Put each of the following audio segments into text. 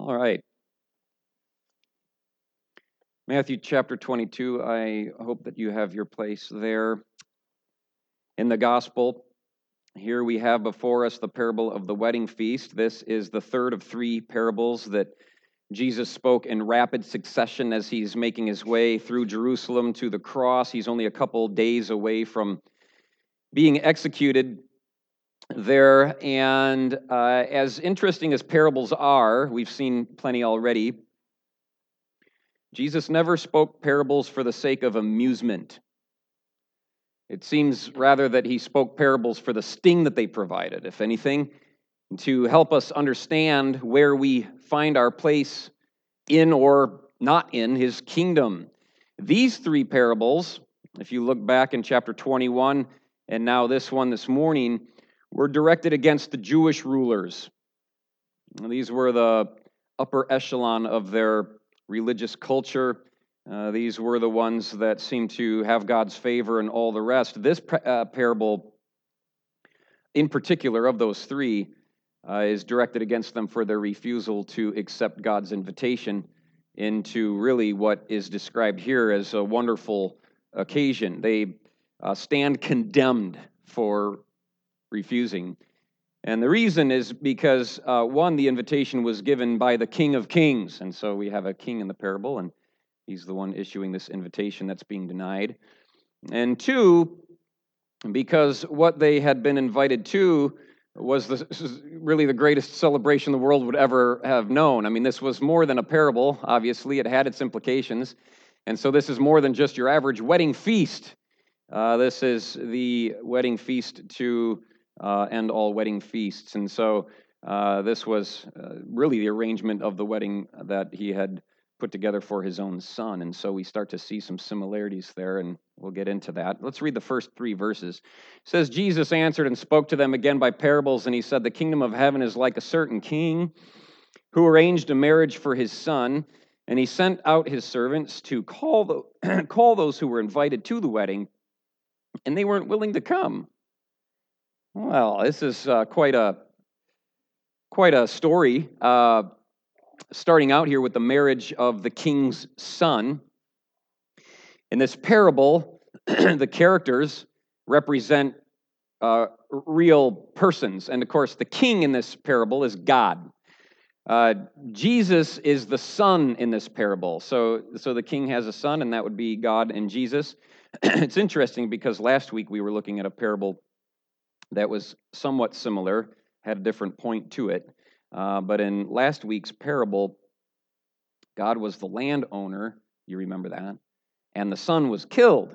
All right. Matthew chapter 22, I hope that you have your place there in the gospel. Here we have before us the parable of the wedding feast. This is the third of three parables that Jesus spoke in rapid succession as he's making his way through Jerusalem to the cross. He's only a couple days away from being executed there. And as interesting as parables are, we've seen plenty already, Jesus never spoke parables for the sake of amusement. It seems rather that he spoke parables for the sting that they provided, if anything, to help us understand where we find our place in or not in his kingdom. These three parables, if you look back in chapter 21 and now this one this morning, were directed against the Jewish rulers. These were the upper echelon of their religious culture. These were the ones that seemed to have God's favor and all the rest. This parable, in particular of those three, is directed against them for their refusal to accept God's invitation into really what is described here as a wonderful occasion. They stand condemned for refusing. And the reason is because, one, the invitation was given by the King of Kings. And so we have a king in the parable, and he's the one issuing this invitation that's being denied. And two, because what they had been invited to was really the greatest celebration the world would ever have known. I mean, this was more than a parable, obviously. It had its implications. And so this is more than just your average wedding feast. This is the wedding feast to end all wedding feasts. And so this was really the arrangement of the wedding that he had put together for his own son. And so we start to see some similarities there, and we'll get into that. Let's read the first three verses. It says, Jesus answered and spoke to them again by parables, and he said, the kingdom of heaven is like a certain king who arranged a marriage for his son, and he sent out his servants to call those who were invited to the wedding, and they weren't willing to come. Well, this is quite a story. Starting out here with the marriage of the king's son. In this parable, the characters represent real persons. And of course, the king in this parable is God. Jesus is the son in this parable. So the king has a son, and that would be God and Jesus. It's interesting because last week we were looking at a parable that was somewhat similar, had a different point to it. But in last week's parable, God was the landowner, you remember that, and the son was killed.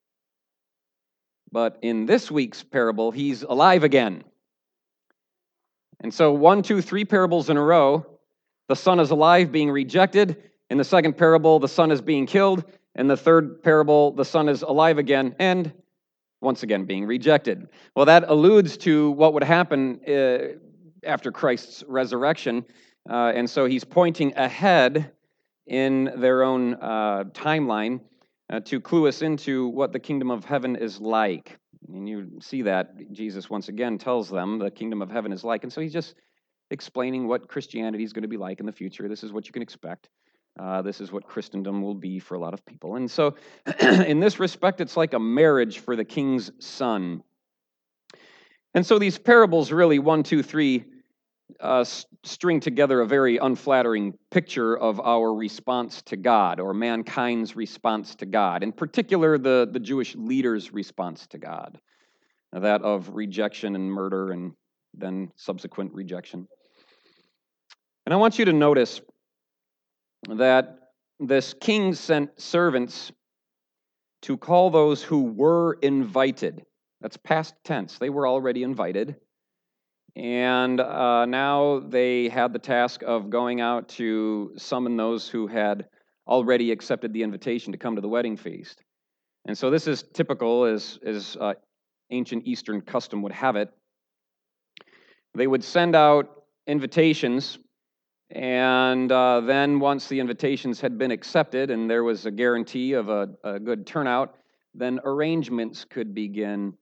But in this week's parable, he's alive again. And so 1, 2, 3 parables in a row, the son is alive, being rejected. In the second parable, the son is being killed. In the third parable, the son is alive again, and once again being rejected. Well, that alludes to what would happen after Christ's resurrection. And so he's pointing ahead in their own timeline to clue us into what the kingdom of heaven is like. And you see that Jesus once again tells them the kingdom of heaven is like. And so he's just explaining what Christianity is going to be like in the future. This is what you can expect. This is what Christendom will be for a lot of people. And so in this respect, it's like a marriage for the king's son. And so these parables really, 1, 2, 3, string together a very unflattering picture of our response to God, or mankind's response to God, in particular the Jewish leaders' response to God, that of rejection and murder and then subsequent rejection. And I want you to notice that this king sent servants to call those who were invited. That's past tense. They were already invited. And now they had the task of going out to summon those who had already accepted the invitation to come to the wedding feast. And so this is typical as ancient Eastern custom would have it. They would send out invitations, and then once the invitations had been accepted and there was a guarantee of a good turnout, then arrangements could begin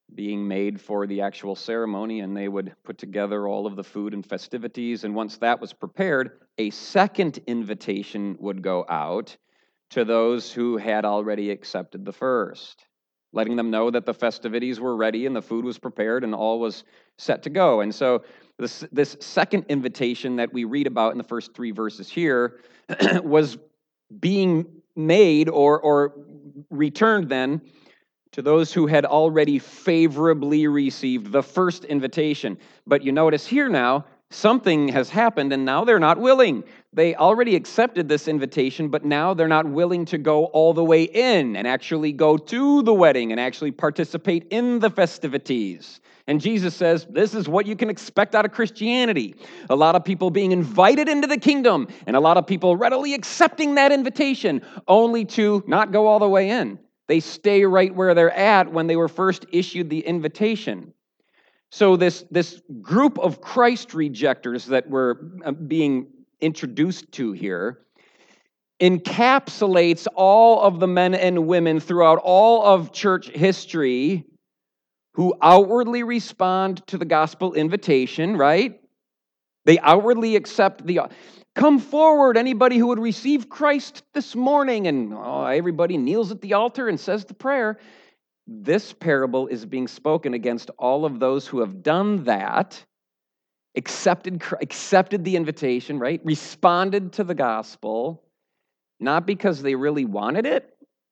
being made for the actual ceremony, and they would put together all of the food and festivities. And once that was prepared, a second invitation would go out to those who had already accepted the first, letting them know that the festivities were ready and the food was prepared and all was set to go. And so this second invitation that we read about in the first 3 verses here was being made or returned then to those who had already favorably received the first invitation. But you notice here now, something has happened, and now they're not willing. They already accepted this invitation, but now they're not willing to go all the way in and actually go to the wedding and actually participate in the festivities. And Jesus says, this is what you can expect out of Christianity. A lot of people being invited into the kingdom, and a lot of people readily accepting that invitation, only to not go all the way in. They stay right where they're at when they were first issued the invitation. So this group of Christ rejectors that we're being introduced to here encapsulates all of the men and women throughout all of church history who outwardly respond to the gospel invitation, right? They outwardly accept the, come forward, anybody who would receive Christ this morning, and everybody kneels at the altar and says the prayer. This parable is being spoken against all of those who have done that, accepted the invitation, right? Responded to the gospel, not because they really wanted it,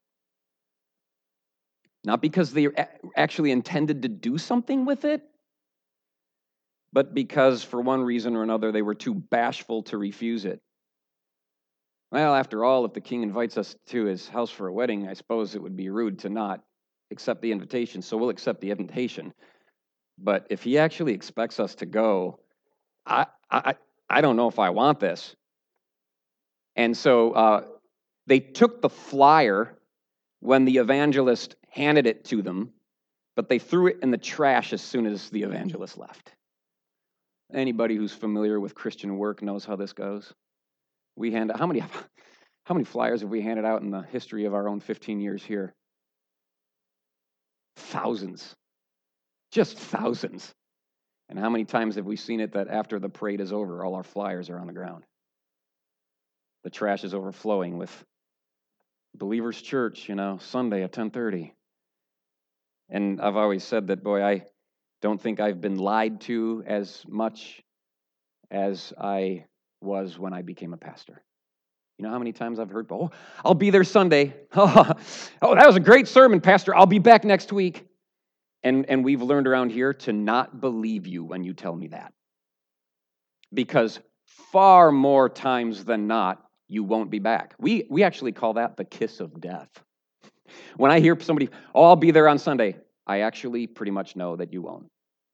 not because they actually intended to do something with it, but because for one reason or another they were too bashful to refuse it. Well, after all, if the king invites us to his house for a wedding, I suppose it would be rude to not accept the invitation, so we'll accept the invitation. But if he actually expects us to go, I don't know if I want this. And so they took the flyer when the evangelist handed it to them, but they threw it in the trash as soon as the evangelist left. Anybody who's familiar with Christian work knows how this goes. We hand how many flyers have we handed out in the history of our own 15 years here? Thousands. Just thousands. And how many times have we seen it that after the parade is over, all our flyers are on the ground? The trash is overflowing with Believers Church, Sunday at 10:30. And I've always said that, boy, I don't think I've been lied to as much as I was when I became a pastor. You know how many times I've heard, I'll be there Sunday. That was a great sermon, Pastor. I'll be back next week. And we've learned around here to not believe you when you tell me that. Because far more times than not, you won't be back. We actually call that the kiss of death. When I hear somebody, I'll be there on Sunday, I actually pretty much know that you won't.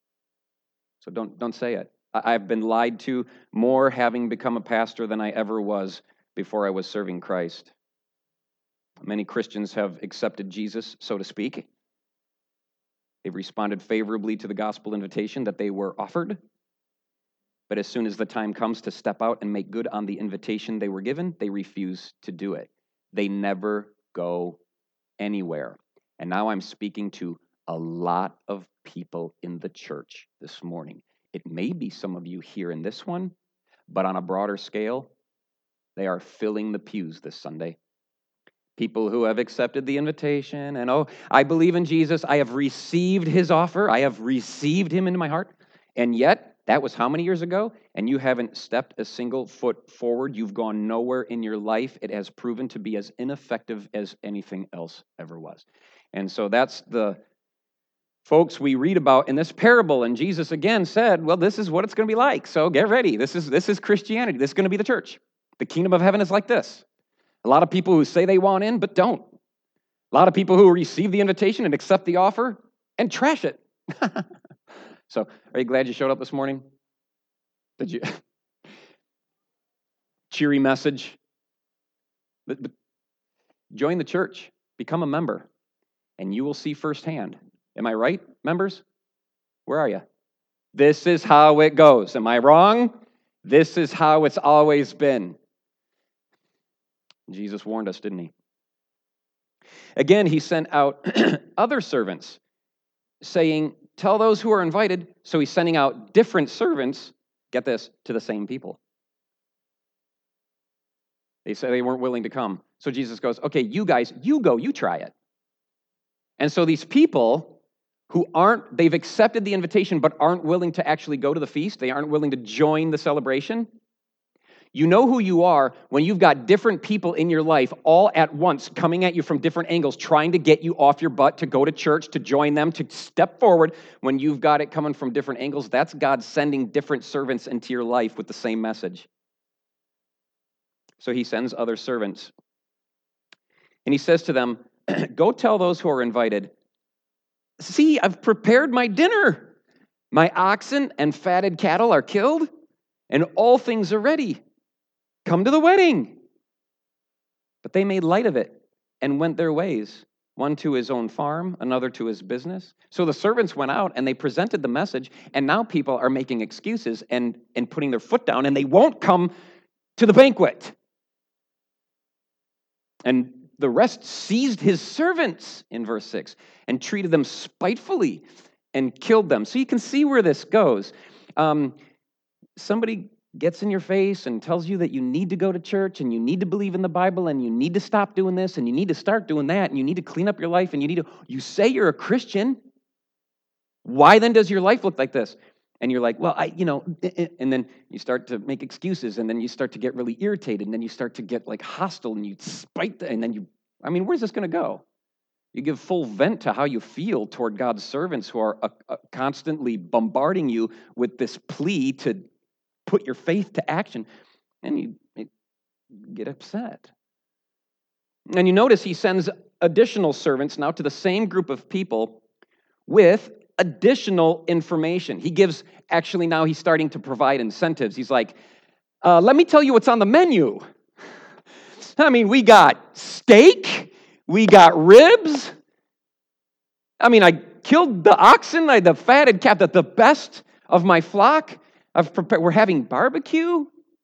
So don't say it. I've been lied to more having become a pastor than I ever was before I was serving Christ. Many Christians have accepted Jesus, so to speak. They've responded favorably to the gospel invitation that they were offered. But as soon as the time comes to step out and make good on the invitation they were given, they refuse to do it. They never go anywhere. And now I'm speaking to a lot of people in the church this morning. It may be some of you here in this one, but on a broader scale, they are filling the pews this Sunday. People who have accepted the invitation and, I believe in Jesus. I have received his offer. I have received him into my heart. And yet, that was how many years ago? And you haven't stepped a single foot forward. You've gone nowhere in your life. It has proven to be as ineffective as anything else ever was. And so that's the folks we read about in this parable. And Jesus again said, well, this is what it's going to be like. So get ready. This is Christianity. This is going to be the church. The kingdom of heaven is like this. A lot of people who say they want in, but don't. A lot of people who receive the invitation and accept the offer and trash it. So, are you glad you showed up this morning? Did you? Cheery message. But join the church. Become a member. And you will see firsthand. Am I right, members? Where are you? This is how it goes. Am I wrong? This is how it's always been. Jesus warned us, didn't he? Again, he sent out other servants. saying, tell those who are invited. So he's sending out different servants, get this, to the same people. They say they weren't willing to come. So Jesus goes, okay, you guys, you go, you try it. And so these people they've accepted the invitation but aren't willing to actually go to the feast, they aren't willing to join the celebration. You know who you are when you've got different people in your life all at once coming at you from different angles, trying to get you off your butt to go to church, to join them, to step forward. When you've got it coming from different angles, that's God sending different servants into your life with the same message. So he sends other servants. And he says to them, go tell those who are invited, see, I've prepared my dinner. My oxen and fatted cattle are killed, and all things are ready. Come to the wedding. But they made light of it and went their ways, one to his own farm, another to his business. So the servants went out and they presented the message, and now people are making excuses and putting their foot down, and they won't come to the banquet. And the rest seized his servants, in verse 6, and treated them spitefully and killed them. So you can see where this goes. Somebody gets in your face and tells you that you need to go to church and you need to believe in the Bible and you need to stop doing this and you need to start doing that and you need to clean up your life and you say you're a Christian. Why then does your life look like this? And you're like, well, and then you start to make excuses, and then you start to get really irritated, and then you start to get like hostile, and you spite, and then where's this going to go? You give full vent to how you feel toward God's servants who are constantly bombarding you with this plea to put your faith to action, and you get upset. And you notice he sends additional servants now to the same group of people with additional information. Now he's starting to provide incentives. He's like, let me tell you what's on the menu. We got steak, we got ribs. I killed the oxen, the fatted calf, the best of my flock. We're having barbecue.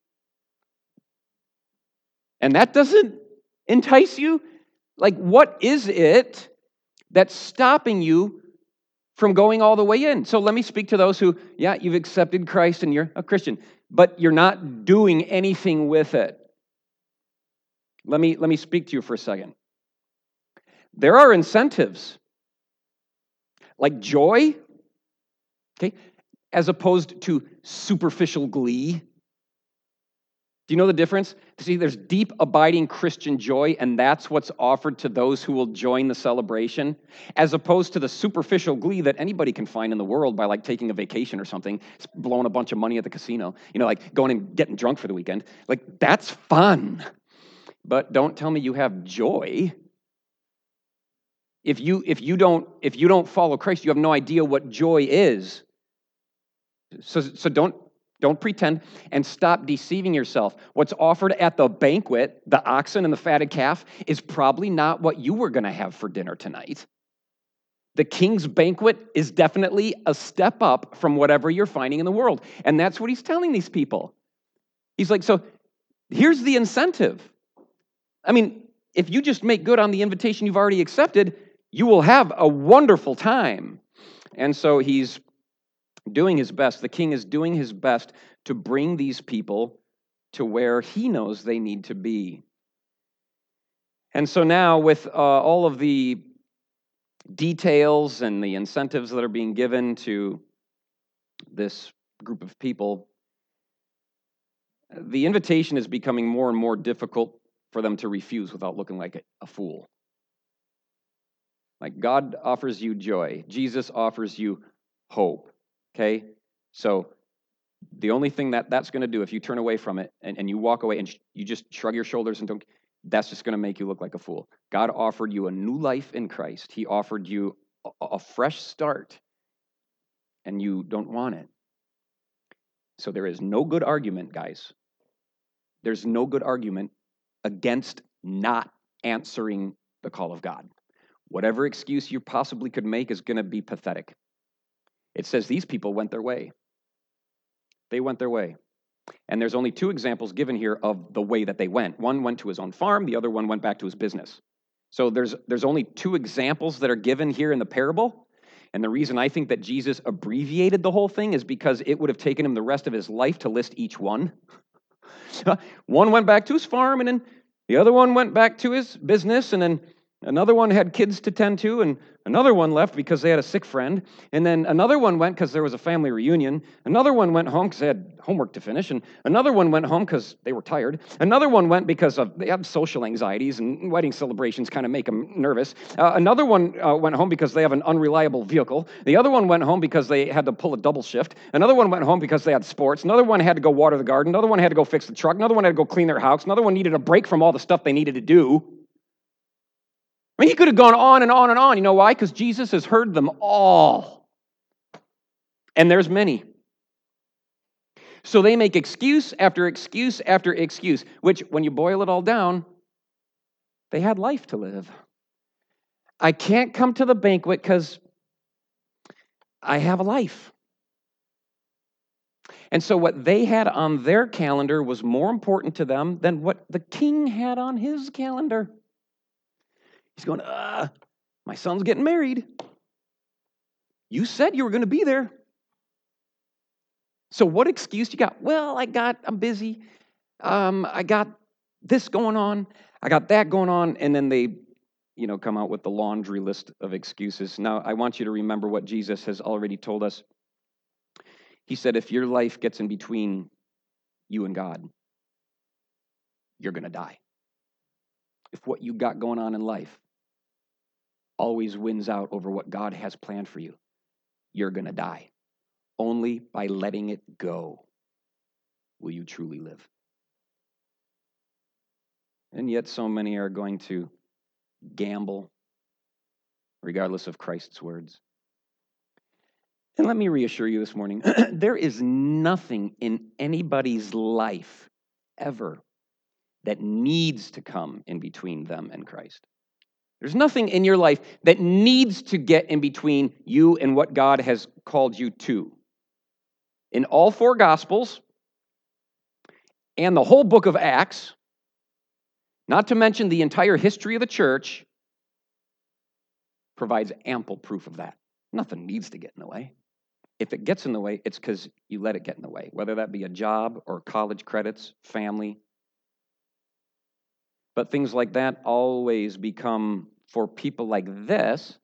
And that doesn't entice you? What is it that's stopping you from going all the way in? So let me speak to those who, you've accepted Christ and you're a Christian, but you're not doing anything with it. Let me speak to you for a second. There are incentives, like joy, okay, as opposed to superficial glee. Do you know the difference? See, there's deep, abiding Christian joy, and that's what's offered to those who will join the celebration, as opposed to the superficial glee that anybody can find in the world by taking a vacation or something, blowing a bunch of money at the casino, going and getting drunk for the weekend. That's fun. But don't tell me you have joy. If you don't follow Christ, you have no idea what joy is. So don't pretend, and stop deceiving yourself. What's offered at the banquet, the oxen and the fatted calf, is probably not what you were going to have for dinner tonight. The king's banquet is definitely a step up from whatever you're finding in the world. And that's what he's telling these people. He's like, so here's the incentive. If you just make good on the invitation you've already accepted, you will have a wonderful time. And so he's doing his best. The king is doing his best to bring these people to where he knows they need to be. And so now, with all of the details and the incentives that are being given to this group of people, the invitation is becoming more and more difficult for them to refuse without looking like a fool. God offers you joy. Jesus offers you hope. Okay? So the only thing that's going to do, if you turn away from it and you walk away and you just shrug your shoulders and that's just going to make you look like a fool. God offered you a new life in Christ. He offered you a fresh start, and you don't want it. So there is no good argument, guys. There's no good argument against not answering the call of God. Whatever excuse you possibly could make is going to be pathetic. It says these people went their way. They went their way. And there's only two examples given here of the way that they went. One went to his own farm, the other one went back to his business. So there's only two examples that are given here in the parable. And the reason I think that Jesus abbreviated the whole thing is because it would have taken him the rest of his life to list each one. One went back to his farm, and then the other one went back to his business, and then another one had kids to tend to, and another one left because they had a sick friend, and then another one went because there was a family reunion. Another one went home because they had homework to finish, and another one went home because they were tired. Another one went because they had social anxieties, and wedding celebrations kind of make them nervous. Another one went home because they have an unreliable vehicle. The other one went home because they had to pull a double shift. Another one went home because they had sports. Another one had to go water the garden. Another one had to go fix the truck. Another one had to go clean their house. Another one needed a break from all the stuff they needed to do. I mean, he could have gone on and on and on. You know why? Because Jesus has heard them all. And there's many. So they make excuse after excuse after excuse, which, when you boil it all down, they had life to live. I can't come to the banquet because I have a life. And so what they had on their calendar was more important to them than what the king had on his calendar. He's going, my son's getting married. You said you were going to be there. So what excuse you got? Well, I'm busy. I got this going on. I got that going on. And then they, come out with the laundry list of excuses. Now, I want you to remember what Jesus has already told us. He said, if your life gets in between you and God, you're going to die. If what you got going on in life always wins out over what God has planned for you, you're going to die. Only by letting it go will you truly live. And yet so many are going to gamble regardless of Christ's words. And let me reassure you this morning, there is nothing in anybody's life ever that needs to come in between them and Christ. There's nothing in your life that needs to get in between you and what God has called you to. In all four Gospels and the whole book of Acts, not to mention the entire history of the church, provides ample proof of that. Nothing needs to get in the way. If it gets in the way, it's because you let it get in the way, whether that be a job or college credits, family. But things like that always become, for people like this,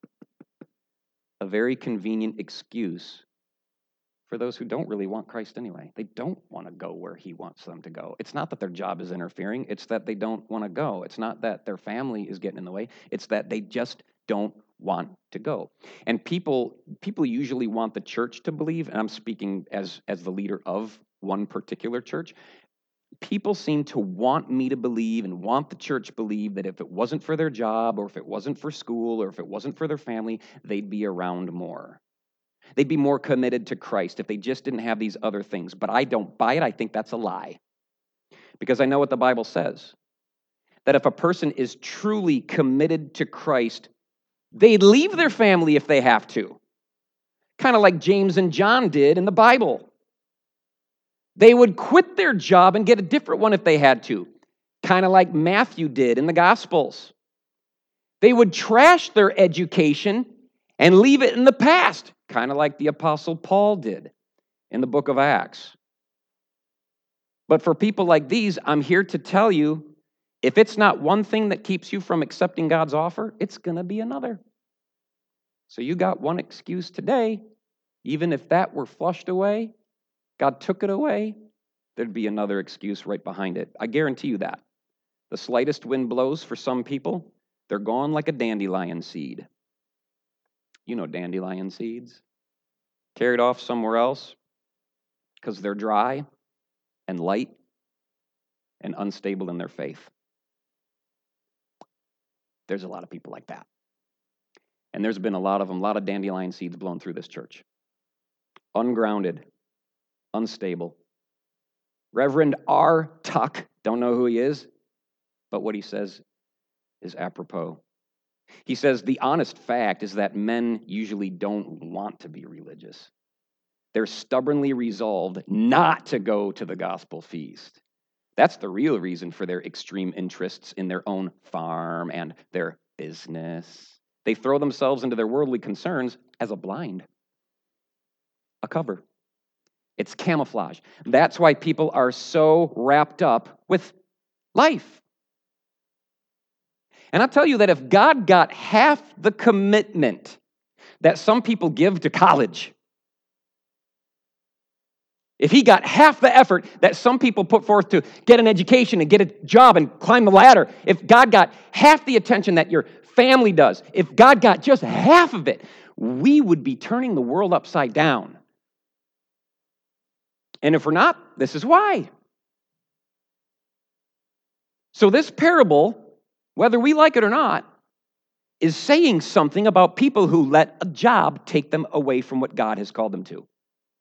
a very convenient excuse for those who don't really want Christ anyway. They don't want to go where he wants them to go. It's not that their job is interfering. It's that they don't want to go. It's not that their family is getting in the way. It's that they just don't want to go. And people usually want the church to believe, and I'm speaking as the leader of one particular church. People seem to want me to believe and want the church to believe that if it wasn't for their job or if it wasn't for school or if it wasn't for their family, they'd be around more. They'd be more committed to Christ if they just didn't have these other things. But I don't buy it. I think that's a lie. Because I know what the Bible says. That if a person is truly committed to Christ, they'd leave their family if they have to. Kind of like James and John did in the Bible. They would quit their job and get a different one if they had to. Kind of like Matthew did in the Gospels. They would trash their education and leave it in the past. Kind of like the Apostle Paul did in the book of Acts. But for people like these, I'm here to tell you, if it's not one thing that keeps you from accepting God's offer, it's going to be another. So you got one excuse today. Even if that were flushed away, God took it away, there'd be another excuse right behind it. I guarantee you that. The slightest wind blows for some people, they're gone like a dandelion seed. You know dandelion seeds. Carried off somewhere else because they're dry and light and unstable in their faith. There's a lot of people like that. And there's been a lot of them, a lot of dandelion seeds blown through this church. Ungrounded, unstable. Reverend R. Tuck, don't know who he is, but what he says is apropos. He says the honest fact is that men usually don't want to be religious. They're stubbornly resolved not to go to the gospel feast. That's the real reason for their extreme interests in their own farm and their business. They throw themselves into their worldly concerns as a blind, a cover. It's camouflage. That's why people are so wrapped up with life. And I'll tell you that if God got half the commitment that some people give to college, if he got half the effort that some people put forth to get an education and get a job and climb the ladder, if God got half the attention that your family does, if God got just half of it, we would be turning the world upside down. And if we're not, this is why. So this parable, whether we like it or not, is saying something about people who let a job take them away from what God has called them to.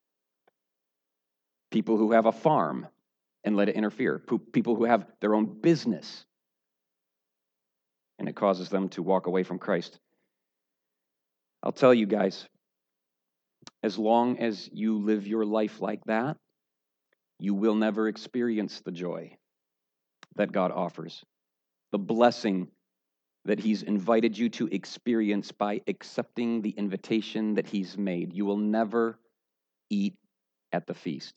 People who have a farm and let it interfere. People who have their own business and it causes them to walk away from Christ. I'll tell you guys, as long as you live your life like that, you will never experience the joy that God offers, the blessing that he's invited you to experience by accepting the invitation that he's made. You will never eat at the feast.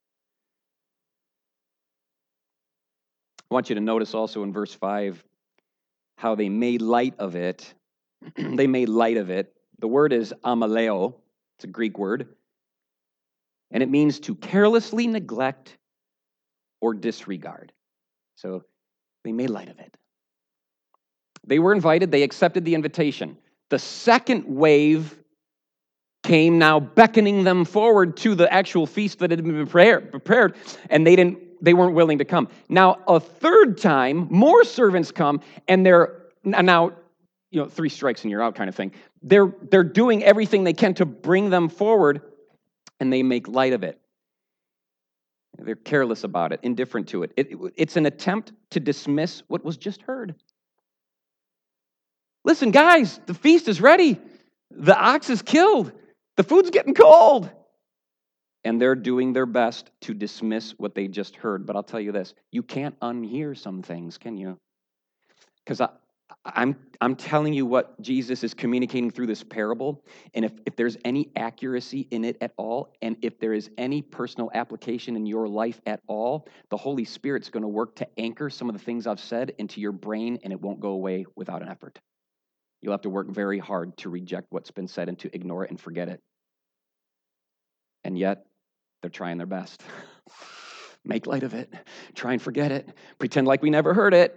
I want you to notice also in verse 5 how they made light of it. They made light of it. The word is amaleo. It's a Greek word. And it means to carelessly neglect or disregard. So they made light of it. They were invited. They accepted the invitation. The second wave came now beckoning them forward to the actual feast that had been prepared, and they weren't willing to come. Now, a third time, more servants come, and they're now, 3 strikes and you're out kind of thing. They're doing everything they can to bring them forward, and they make light of it. They're careless about it, indifferent to it. It's an attempt to dismiss what was just heard. Listen, guys, the feast is ready. The ox is killed. The food's getting cold. And they're doing their best to dismiss what they just heard. But I'll tell you this, you can't unhear some things, can you? Because I'm telling you what Jesus is communicating through this parable, and if there's any accuracy in it at all, and if there is any personal application in your life at all, the Holy Spirit's going to work to anchor some of the things I've said into your brain, and it won't go away without an effort. You'll have to work very hard to reject what's been said and to ignore it and forget it. And yet, they're trying their best. Make light of it. Try and forget it. Pretend like we never heard it.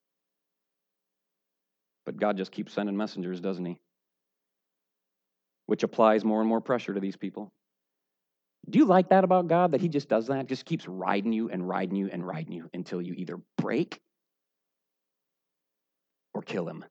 But God just keeps sending messengers, doesn't he? Which applies more and more pressure to these people. Do you like that about God, that he just does that? Just keeps riding you and riding you and riding you until you either break or kill him.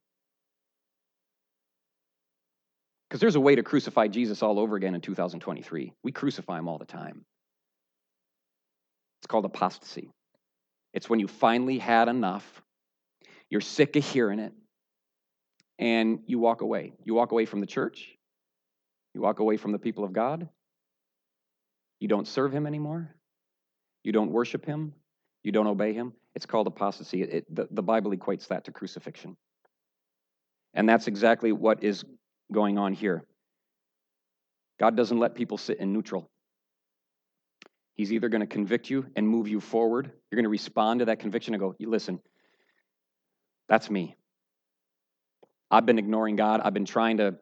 Because there's a way to crucify Jesus all over again in 2023. We crucify him all the time. It's called apostasy. It's when you finally had enough, you're sick of hearing it, and you walk away. You walk away from the church. You walk away from the people of God. You don't serve him anymore. You don't worship him. You don't obey him. It's called apostasy. The Bible equates that to crucifixion. And that's exactly what is going on here. God doesn't let people sit in neutral. He's either going to convict you and move you forward. You're going to respond to that conviction and go, listen, that's me. I've been ignoring God. I've been trying to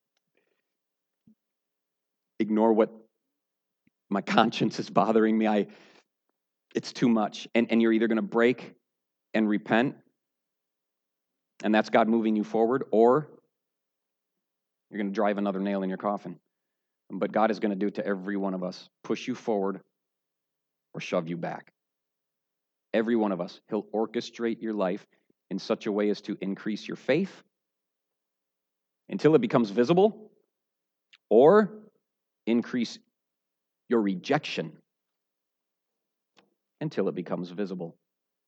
ignore what my conscience is bothering me. It's too much. And you're either going to break and repent, and that's God moving you forward, or you're going to drive another nail in your coffin. But God is going to do it to every one of us. Push you forward or shove you back. Every one of us. He'll orchestrate your life in such a way as to increase your faith until it becomes visible, or increase your rejection until it becomes visible.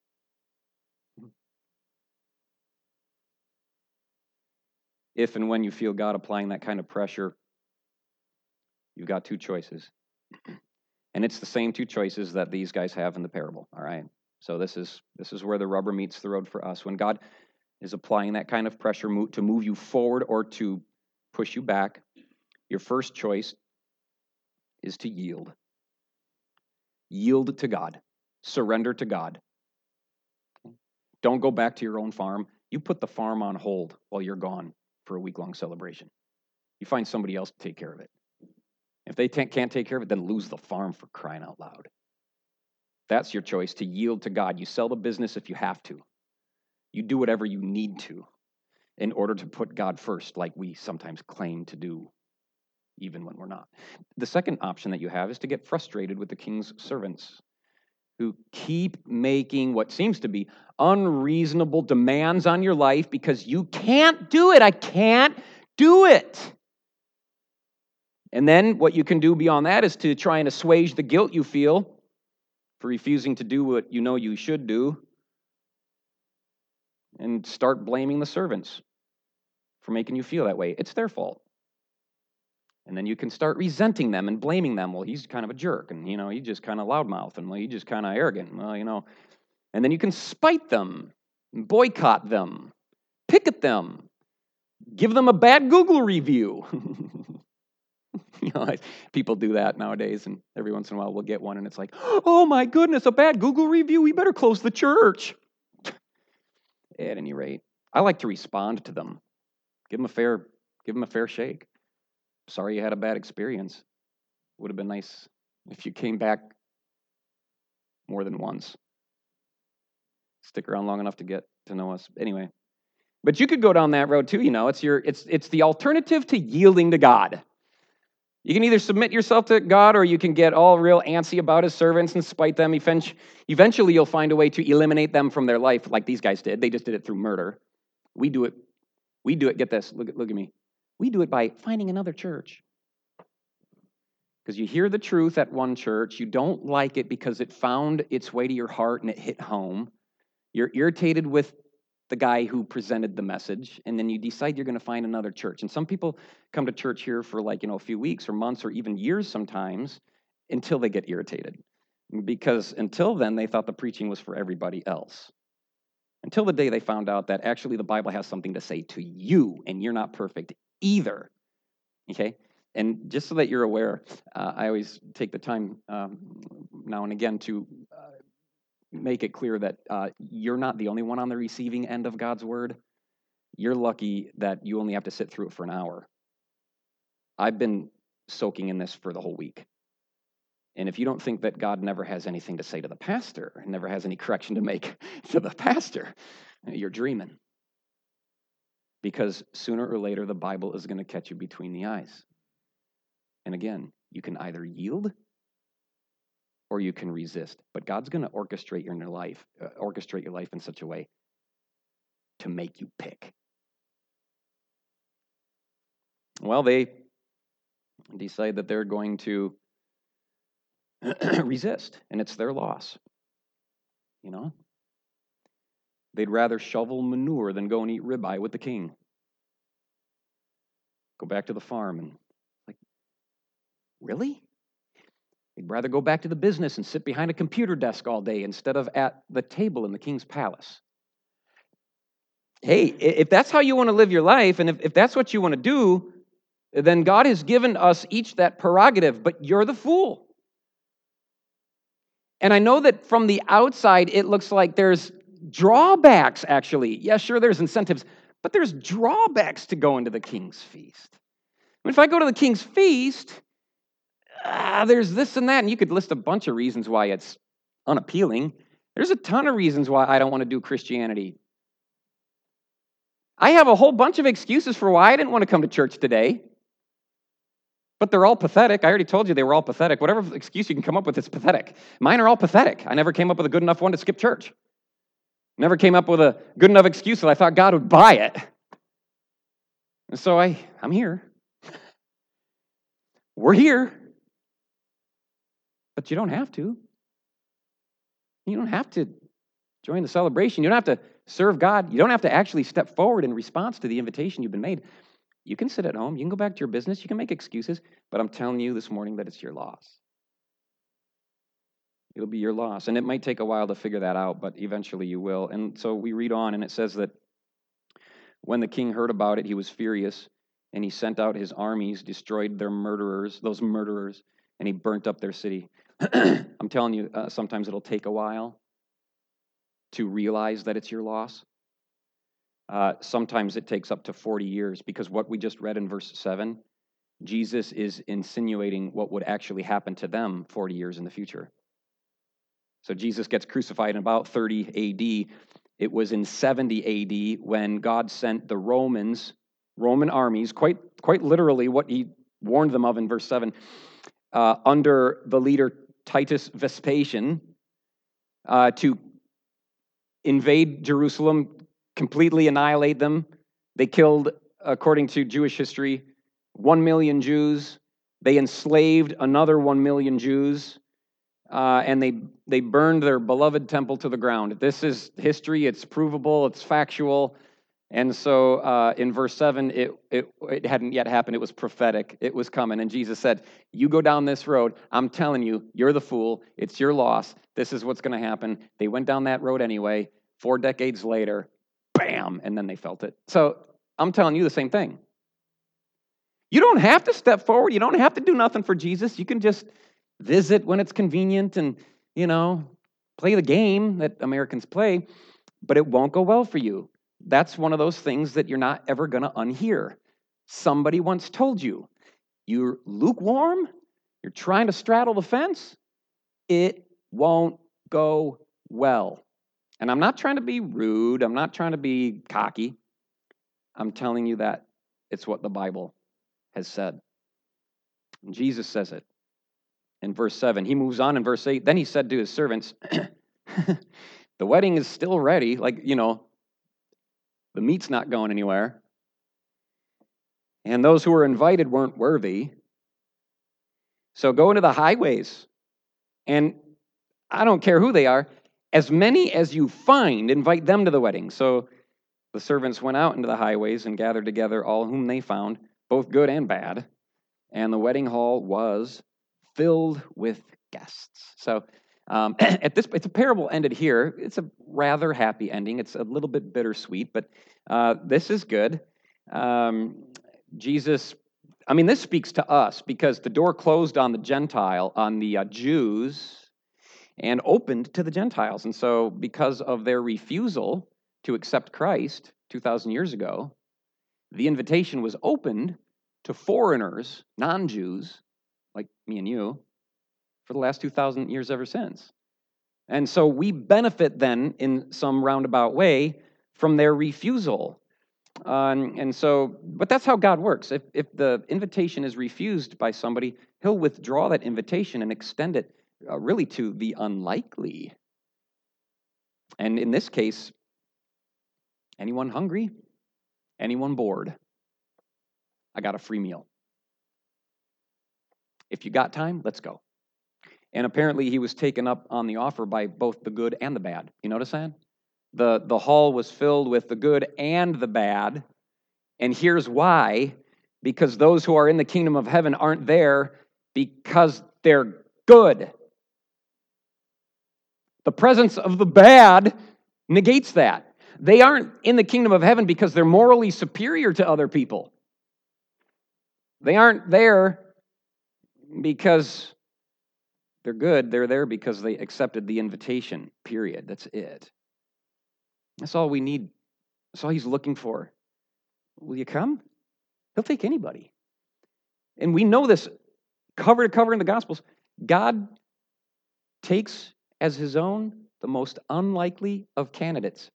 If and when you feel God applying that kind of pressure, you've got 2 choices. And it's the same 2 choices that these guys have in the parable, all right? So this is where the rubber meets the road for us. When God is applying that kind of pressure to move you forward or to push you back, your first choice is to yield. Yield to God. Surrender to God. Don't go back to your own farm. You put the farm on hold while you're gone for a week-long celebration. You find somebody else to take care of it. If they can't take care of it, then lose the farm, for crying out loud. That's your choice, to yield to God. You sell the business if you have to. You do whatever you need to in order to put God first, like we sometimes claim to do, even when we're not. The second option that you have is to get frustrated with the king's servants who keep making what seems to be unreasonable demands on your life because you can't do it. I can't do it. And then what you can do beyond that is to try and assuage the guilt you feel for refusing to do what you know you should do, and start blaming the servants for making you feel that way. It's their fault. And then you can start resenting them and blaming them. Well, he's kind of a jerk, and, he's just kind of loudmouth, and, well, he's just kind of arrogant. Well, And then you can spite them, boycott them, picket them, give them a bad Google review. People do that nowadays, and every once in a while we'll get one, and it's like, oh my goodness, a bad Google review, we better close the church. At any rate, I like to respond to them. Give them a fair shake. Sorry you had a bad experience. Would have been nice if you came back more than once. Stick around long enough to get to know us. Anyway, but you could go down that road too. It's the alternative to yielding to God. You can either submit yourself to God, or you can get all real antsy about his servants and spite them. Eventually, you'll find a way to eliminate them from their life, like these guys did. They just did it through murder. We do it. Get this. Look at me. We do it by finding another church. Because you hear the truth at one church, you don't like it because it found its way to your heart and it hit home. You're irritated with the guy who presented the message, and then you decide you're going to find another church. And some people come to church here for a few weeks or months or even years sometimes until they get irritated. Because until then, they thought the preaching was for everybody else. Until the day they found out that actually the Bible has something to say to you, and you're not perfect either. Okay? And just so that you're aware, I always take the time now and again to make it clear that you're not the only one on the receiving end of God's word. You're lucky that you only have to sit through it for an hour. I've been soaking in this for the whole week. And if you don't think that God never has anything to say to the pastor, and never has any correction to make to the pastor, you're dreaming. Because sooner or later, the Bible is going to catch you between the eyes. And again, you can either yield or you can resist. But God's going to orchestrate your life in such a way to make you pick. Well, they decide that they're going to resist, and it's their loss. They'd rather shovel manure than go and eat ribeye with the king. Go back to the farm and really? They'd rather go back to the business and sit behind a computer desk all day instead of at the table in the king's palace. Hey, if that's how you want to live your life, and if that's what you want to do, then God has given us each that prerogative, but you're the fool. And I know that from the outside, it looks like there's drawbacks, actually. Yeah, sure, there's incentives, but there's drawbacks to going to the king's feast. If I go to the king's feast, there's this and that, and you could list a bunch of reasons why it's unappealing. There's a ton of reasons why I don't want to do Christianity. I have a whole bunch of excuses for why I didn't want to come to church today, but they're all pathetic. I already told you they were all pathetic. Whatever excuse you can come up with is pathetic. Mine are all pathetic. I never came up with a good enough one to skip church. Never came up with a good enough excuse that I thought God would buy it. And so I'm here. We're here. But you don't have to. You don't have to join the celebration. You don't have to serve God. You don't have to actually step forward in response to the invitation you've been made. You can sit at home. You can go back to your business. You can make excuses. But I'm telling you this morning that it's your loss. It'll be your loss. And it might take a while to figure that out, but eventually you will. And so we read on, and it says that When the king heard about it, he was furious, and he sent out his armies, destroyed those murderers, and he burnt up their city. I'm telling you, sometimes it'll take a while to realize that it's your loss. Sometimes it takes up to 40 years, because what we just read in verse 7, Jesus is insinuating what would actually happen to them 40 years in the future. So Jesus gets crucified in about 30 AD. It was in 70 AD when God sent the Roman armies, quite literally what he warned them of in verse 7, under the leader Titus Vespasian, to invade Jerusalem, completely annihilate them. They killed, according to Jewish history, 1 million Jews. They enslaved another 1 million Jews. And they burned their beloved temple to the ground. This is history. It's provable. It's factual. And so in verse 7, it hadn't yet happened. It was prophetic. It was coming. And Jesus said, you go down this road. I'm telling you, you're the fool. It's your loss. This is what's going to happen. They went down that road anyway. 4 decades later, bam, and then they felt it. So I'm telling you the same thing. You don't have to step forward. You don't have to do nothing for Jesus. You can just visit when it's convenient and, play the game that Americans play, but it won't go well for you. That's one of those things that you're not ever going to unhear. Somebody once told you, you're lukewarm, you're trying to straddle the fence, it won't go well. And I'm not trying to be rude, I'm not trying to be cocky. I'm telling you that it's what the Bible has said. And Jesus says it. In verse 7, he moves on in verse 8. Then he said to his servants, the wedding is still ready. The meat's not going anywhere. And those who were invited weren't worthy. So go into the highways. And I don't care who they are. As many as you find, invite them to the wedding. So the servants went out into the highways and gathered together all whom they found, both good and bad. And the wedding hall was filled with guests. So it's a parable ended here. It's a rather happy ending. It's a little bit bittersweet, but this is good. Jesus, this speaks to us because the door closed on the Jews, and opened to the Gentiles. And so because of their refusal to accept Christ 2,000 years ago, the invitation was opened to foreigners, non-Jews, like me and you, for the last 2,000 years ever since. And so we benefit then in some roundabout way from their refusal. But that's how God works. If the invitation is refused by somebody, he'll withdraw that invitation and extend it really to the unlikely. And in this case, anyone hungry? Anyone bored? I got a free meal. If you got time, let's go. And apparently he was taken up on the offer by both the good and the bad. You notice that? The hall was filled with the good and the bad. And here's why. Because those who are in the kingdom of heaven aren't there because they're good. The presence of the bad negates that. They aren't in the kingdom of heaven because they're morally superior to other people. They aren't there because they're good. They're there because they accepted the invitation, period. That's it. That's all we need. That's all he's looking for. Will you come? He'll take anybody. And we know this cover to cover in the Gospels. God takes as his own the most unlikely of candidates.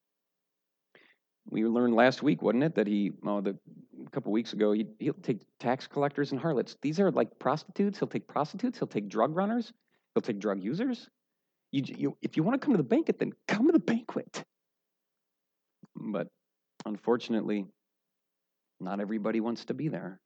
We learned last week, wasn't it, that a couple weeks ago, he'll take tax collectors and harlots. These are like prostitutes. He'll take prostitutes. He'll take drug runners. He'll take drug users. If you want to come to the banquet, then come to the banquet. But unfortunately, not everybody wants to be there.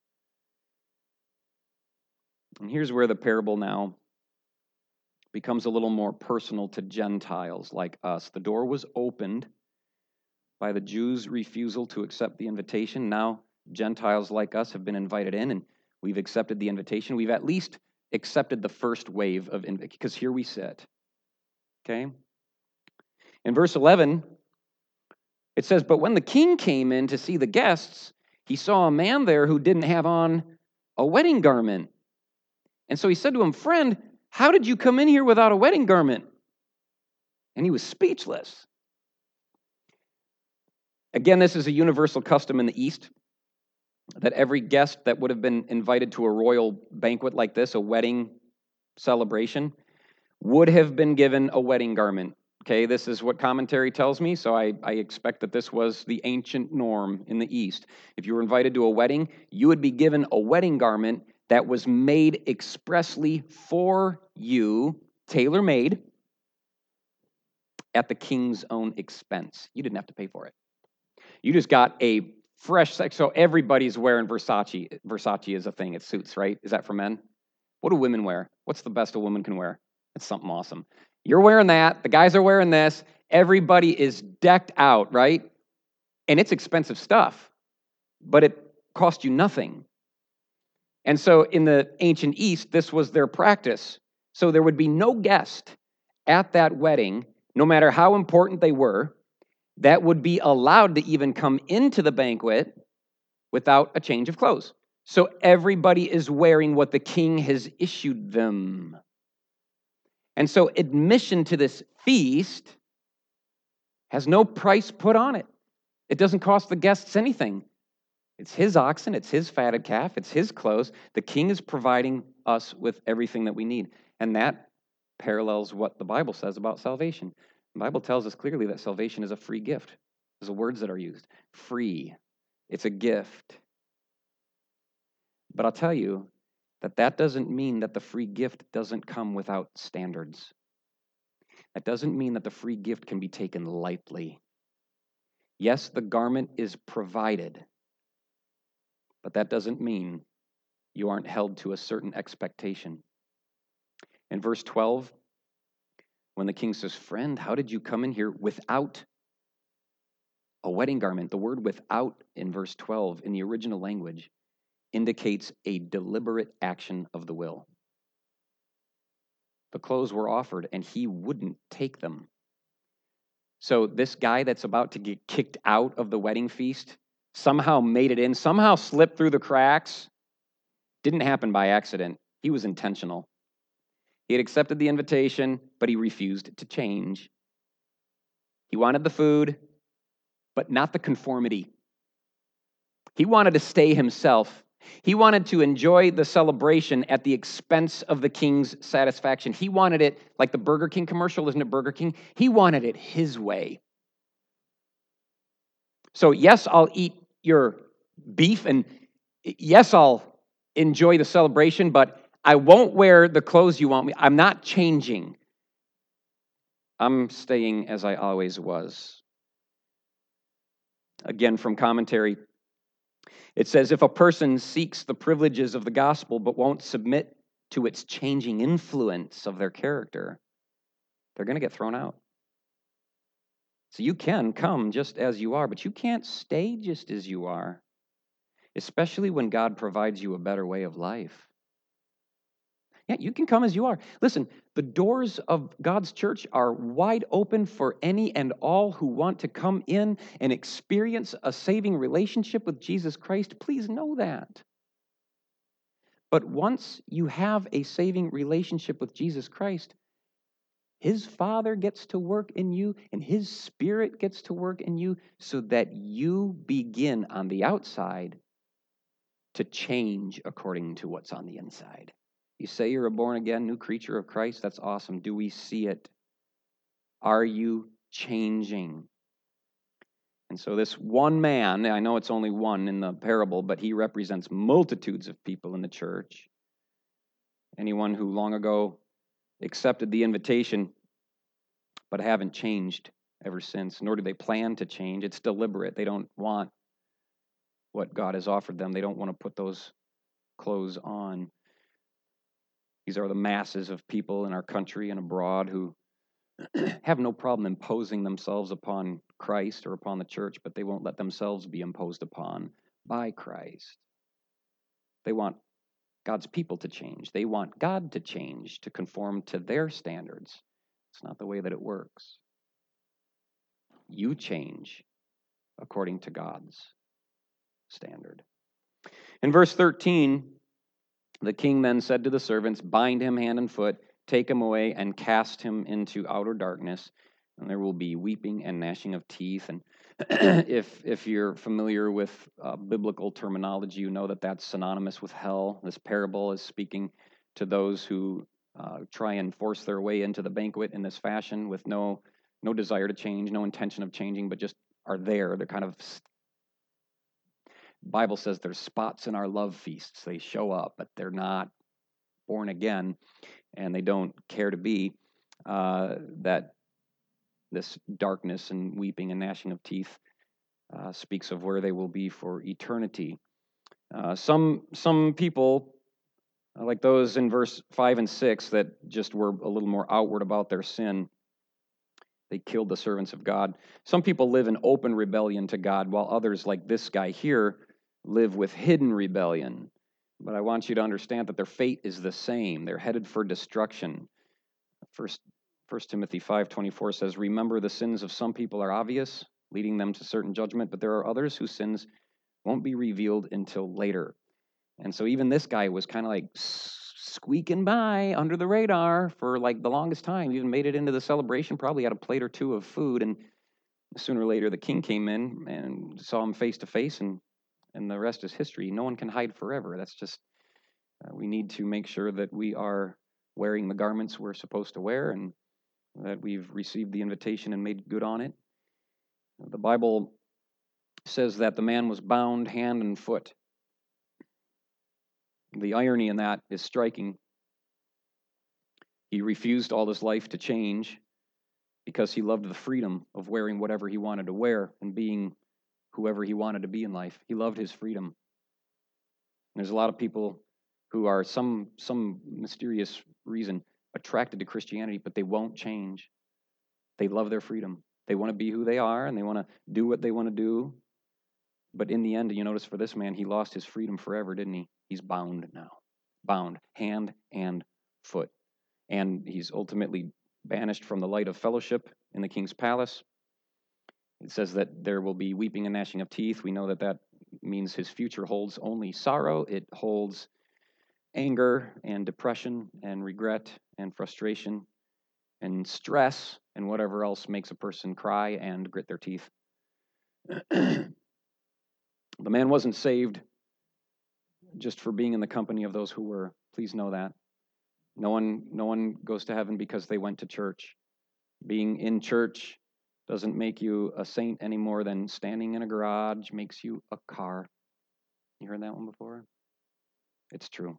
And here's where the parable now becomes a little more personal to Gentiles like us. The door was opened by the Jews' refusal to accept the invitation. Now, Gentiles like us have been invited in, and we've accepted the invitation. We've at least accepted the first wave of invitation, because here we sit. Okay? In verse 11, It says, but when the king came in to see the guests, he saw a man there who didn't have on a wedding garment. And so he said to him, friend, how did you come in here without a wedding garment? And he was speechless. Again, this is a universal custom in the East, that every guest that would have been invited to a royal banquet like this, a wedding celebration, would have been given a wedding garment. Okay, this is what commentary tells me, so I expect that this was the ancient norm in the East. If you were invited to a wedding, you would be given a wedding garment that was made expressly for you, tailor-made, at the king's own expense. You didn't have to pay for it. You just got a fresh, so everybody's wearing Versace. Versace is a thing, it's suits, right? Is that for men? What do women wear? What's the best a woman can wear? It's something awesome. You're wearing that, the guys are wearing this, everybody is decked out, right? And it's expensive stuff, but it cost you nothing. And so in the ancient East, this was their practice. So there would be no guest at that wedding, no matter how important they were, that would be allowed to even come into the banquet without a change of clothes. So everybody is wearing what the king has issued them. And so admission to this feast has no price put on it. It doesn't cost the guests anything. It's his oxen, it's his fatted calf, it's his clothes. The king is providing us with everything that we need. And that parallels what the Bible says about salvation. The Bible tells us clearly that salvation is a free gift. Those are words that are used. Free. It's a gift. But I'll tell you that doesn't mean that the free gift doesn't come without standards. That doesn't mean that the free gift can be taken lightly. Yes, the garment is provided, but that doesn't mean you aren't held to a certain expectation. In verse 12, when the king says, friend, how did you come in here without a wedding garment? The word without in verse 12 in the original language indicates a deliberate action of the will. The clothes were offered and he wouldn't take them. So this guy that's about to get kicked out of the wedding feast somehow made it in, somehow slipped through the cracks. Didn't happen by accident. He was intentional. He had accepted the invitation, but he refused to change. He wanted the food, but not the conformity. He wanted to stay himself. He wanted to enjoy the celebration at the expense of the king's satisfaction. He wanted it like the Burger King commercial, isn't it Burger King? He wanted it his way. So yes, I'll eat your beef, and yes, I'll enjoy the celebration, but I won't wear the clothes you want me. I'm not changing. I'm staying as I always was. Again, from commentary, it says, if a person seeks the privileges of the gospel but won't submit to its changing influence of their character, they're going to get thrown out. So you can come just as you are, but you can't stay just as you are, especially when God provides you a better way of life. Yeah, you can come as you are. Listen, the doors of God's church are wide open for any and all who want to come in and experience a saving relationship with Jesus Christ. Please know that. But once you have a saving relationship with Jesus Christ, His Father gets to work in you and His Spirit gets to work in you so that you begin on the outside to change according to what's on the inside. You say you're a born-again new creature of Christ. That's awesome. Do we see it? Are you changing? And so this one man, I know it's only one in the parable, but he represents multitudes of people in the church. Anyone who long ago accepted the invitation, but haven't changed ever since, nor do they plan to change. It's deliberate. They don't want what God has offered them. They don't want to put those clothes on. These are the masses of people in our country and abroad who have no problem imposing themselves upon Christ or upon the church, but they won't let themselves be imposed upon by Christ. They want God's people to change. They want God to change, to conform to their standards. It's not the way that it works. You change according to God's standard. In verse 13, the king then said to the servants, "Bind him hand and foot, take him away, and cast him into outer darkness, and there will be weeping and gnashing of teeth." And if you're familiar with biblical terminology, you know that that's synonymous with hell. This parable is speaking to those who try and force their way into the banquet in this fashion with no desire to change, no intention of changing, but just are there. They're kind of, Bible says there's spots in our love feasts. They show up, but they're not born again, and they don't care to be. That this darkness and weeping and gnashing of teeth speaks of where they will be for eternity. Some people, like those in verse 5 and 6, that just were a little more outward about their sin, they killed the servants of God. Some people live in open rebellion to God, while others, like this guy here, live with hidden rebellion. But I want you to understand that their fate is the same. They're headed for destruction. First Timothy 5:24 says, "Remember, the sins of some people are obvious, leading them to certain judgment, but there are others whose sins won't be revealed until later." And so even this guy was kind of like squeaking by under the radar for like the longest time. He even made it into the celebration, probably had a plate or two of food, and sooner or later the king came in and saw him face to face, and the rest is history. No one can hide forever. That's just, we need to make sure that we are wearing the garments we're supposed to wear, and that we've received the invitation and made good on it. The Bible says that the man was bound hand and foot. The irony in that is striking. He refused all his life to change because he loved the freedom of wearing whatever he wanted to wear and being whoever he wanted to be in life. He loved his freedom. There's a lot of people who are some mysterious reason attracted to Christianity, but they won't change. They love their freedom. They want to be who they are, and they want to do what they want to do. But in the end, you notice for this man, he lost his freedom forever, didn't he? He's bound now. Bound, hand and foot. And he's ultimately banished from the light of fellowship in the king's palace. It says that there will be weeping and gnashing of teeth. We know that that means his future holds only sorrow. It holds anger and depression and regret and frustration and stress and whatever else makes a person cry and grit their teeth. The man wasn't saved just for being in the company of those who were. Please know that. No one goes to heaven because they went to church. Being in church doesn't make you a saint any more than standing in a garage makes you a car. You heard that one before? It's true.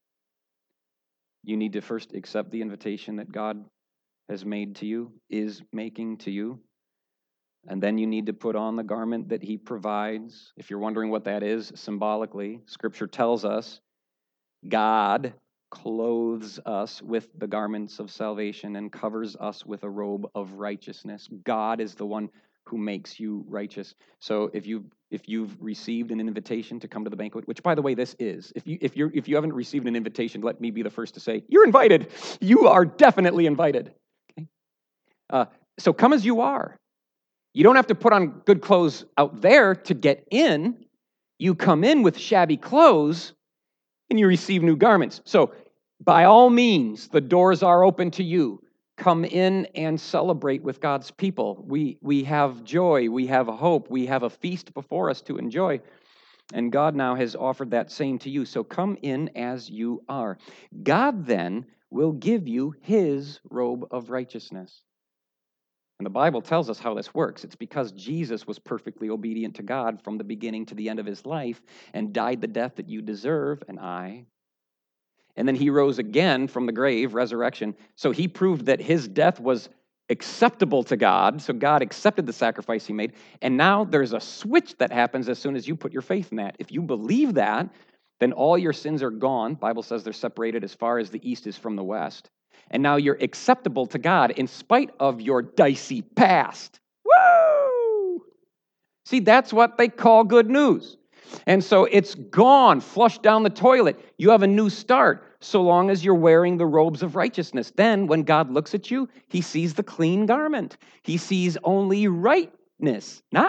You need to first accept the invitation that God has made to you, is making to you. And then you need to put on the garment that he provides. If you're wondering what that is, symbolically, Scripture tells us God clothes us with the garments of salvation and covers us with a robe of righteousness. God is the one who makes you righteous. So if you've received an invitation to come to the banquet, which by the way this is, if you haven't received an invitation, let me be the first to say you're invited. You are definitely invited. Okay? So come as you are. You don't have to put on good clothes out there to get in. You come in with shabby clothes and you receive new garments. So by all means, the doors are open to you. Come in and celebrate with God's people. We have joy, we have hope, we have a feast before us to enjoy. And God now has offered that same to you. So come in as you are. God then will give you his robe of righteousness. And the Bible tells us how this works. It's because Jesus was perfectly obedient to God from the beginning to the end of his life and died the death that you deserve, and I. And then he rose again from the grave, resurrection. So he proved that his death was acceptable to God. So God accepted the sacrifice he made. And now there's a switch that happens as soon as you put your faith in that. If you believe that, then all your sins are gone. The Bible says they're separated as far as the east is from the west. And now you're acceptable to God in spite of your dicey past. Woo! See, that's what they call good news. And so it's gone, flushed down the toilet. You have a new start so long as you're wearing the robes of righteousness. Then when God looks at you, he sees the clean garment. He sees only rightness, not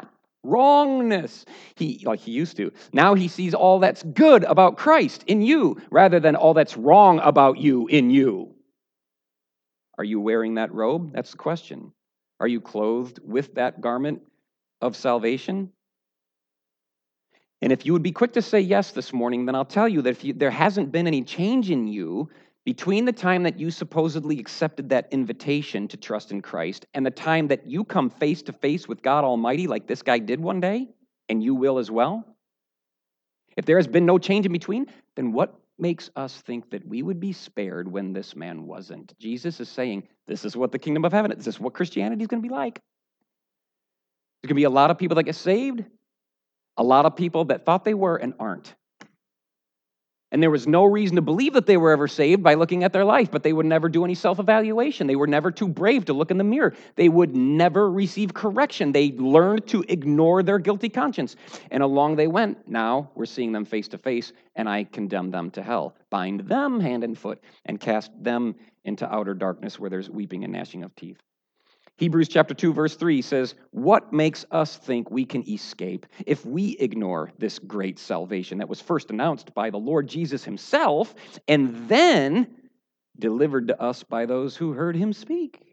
wrongness. Like he used to. Now he sees all that's good about Christ in you rather than all that's wrong about you in you. Are you wearing that robe? That's the question. Are you clothed with that garment of salvation? And if you would be quick to say yes this morning, then I'll tell you that if there hasn't been any change in you between the time that you supposedly accepted that invitation to trust in Christ and the time that you come face to face with God Almighty like this guy did one day, and you will as well, if there has been no change in between, then what makes us think that we would be spared when this man wasn't? Jesus is saying, this is what the kingdom of heaven is. This is what Christianity is going to be like. There's going to be a lot of people that get saved, a lot of people that thought they were and aren't. And there was no reason to believe that they were ever saved by looking at their life, but they would never do any self-evaluation. They were never too brave to look in the mirror. They would never receive correction. They learned to ignore their guilty conscience. And along they went. Now we're seeing them face to face, and I condemn them to hell. Bind them hand and foot, and cast them into outer darkness where there's weeping and gnashing of teeth. Hebrews chapter 2, verse 3 says, what makes us think we can escape if we ignore this great salvation that was first announced by the Lord Jesus himself and then delivered to us by those who heard him speak?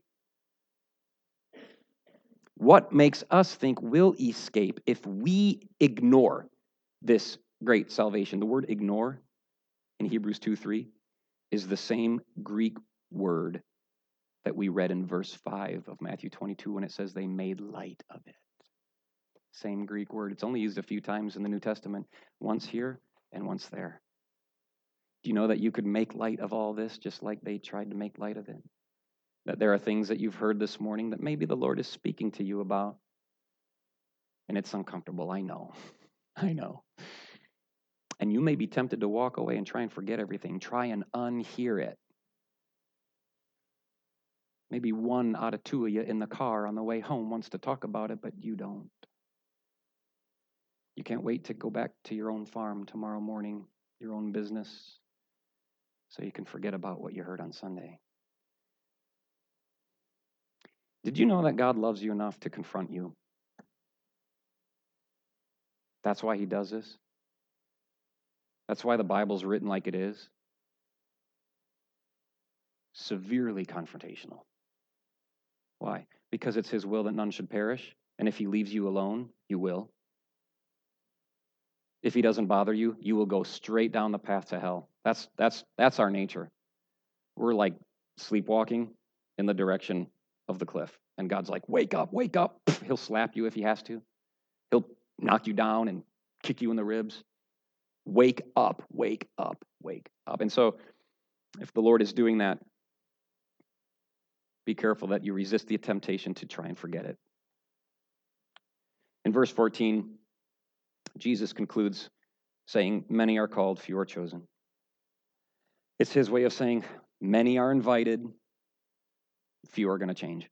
What makes us think we'll escape if we ignore this great salvation? The word ignore in Hebrews 2:3 is the same Greek word that we read in verse 5 of Matthew 22 when it says they made light of it. Same Greek word. It's only used a few times in the New Testament, once here and once there. Do you know that you could make light of all this just like they tried to make light of it? That there are things that you've heard this morning that maybe the Lord is speaking to you about. And it's uncomfortable, I know. I know. And you may be tempted to walk away and try and forget everything. Try and unhear it. Maybe one out of two of you in the car on the way home wants to talk about it, but you don't. You can't wait to go back to your own farm tomorrow morning, your own business, so you can forget about what you heard on Sunday. Did you know that God loves you enough to confront you? That's why he does this. That's why the Bible's written like it is. Severely confrontational. Why? Because it's his will that none should perish, and if he leaves you alone, you will. If he doesn't bother you, you will go straight down the path to hell. That's our nature. We're like sleepwalking in the direction of the cliff. And God's like, wake up, wake up. He'll slap you if he has to. He'll knock you down and kick you in the ribs. Wake up, wake up, wake up. And so if the Lord is doing that, be careful that you resist the temptation to try and forget it. In verse 14, Jesus concludes saying, many are called, few are chosen. It's his way of saying, many are invited, few are going to change.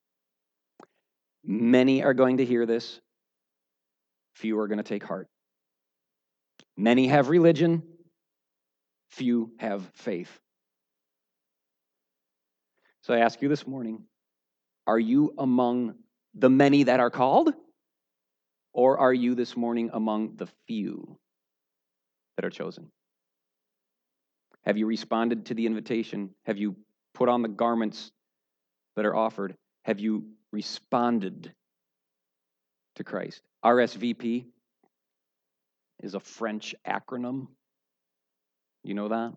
Many are going to hear this, few are going to take heart. Many have religion, few have faith. So I ask you this morning, are you among the many that are called? Or are you this morning among the few that are chosen? Have you responded to the invitation? Have you put on the garments that are offered? Have you responded to Christ? RSVP is a French acronym. You know that?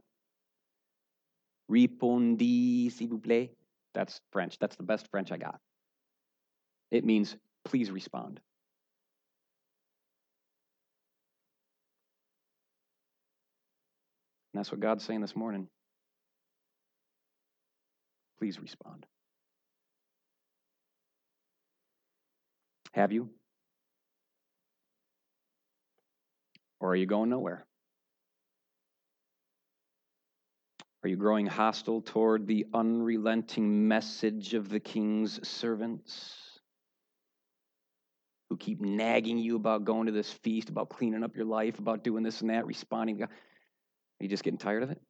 Répondez, s'il vous plaît. That's French. That's the best French I got. It means, please respond. And that's what God's saying this morning. Please respond. Have you? Or are you going nowhere? Are you growing hostile toward the unrelenting message of the king's servants who keep nagging you about going to this feast, about cleaning up your life, about doing this and that, responding? Are you just getting tired of it?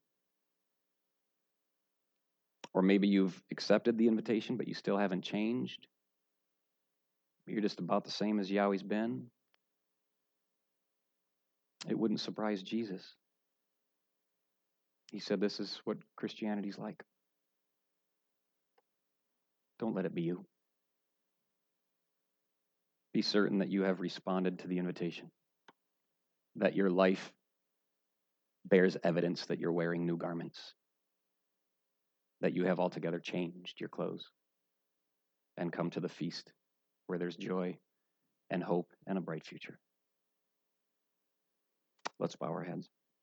Or maybe you've accepted the invitation, but you still haven't changed. you're just about the same as you always been, it wouldn't surprise Jesus. He said, this is what Christianity's like. Don't let it be you. Be certain that you have responded to the invitation, that your life bears evidence that you're wearing new garments, that you have altogether changed your clothes and come to the feast where there's joy and hope and a bright future. Let's bow our heads.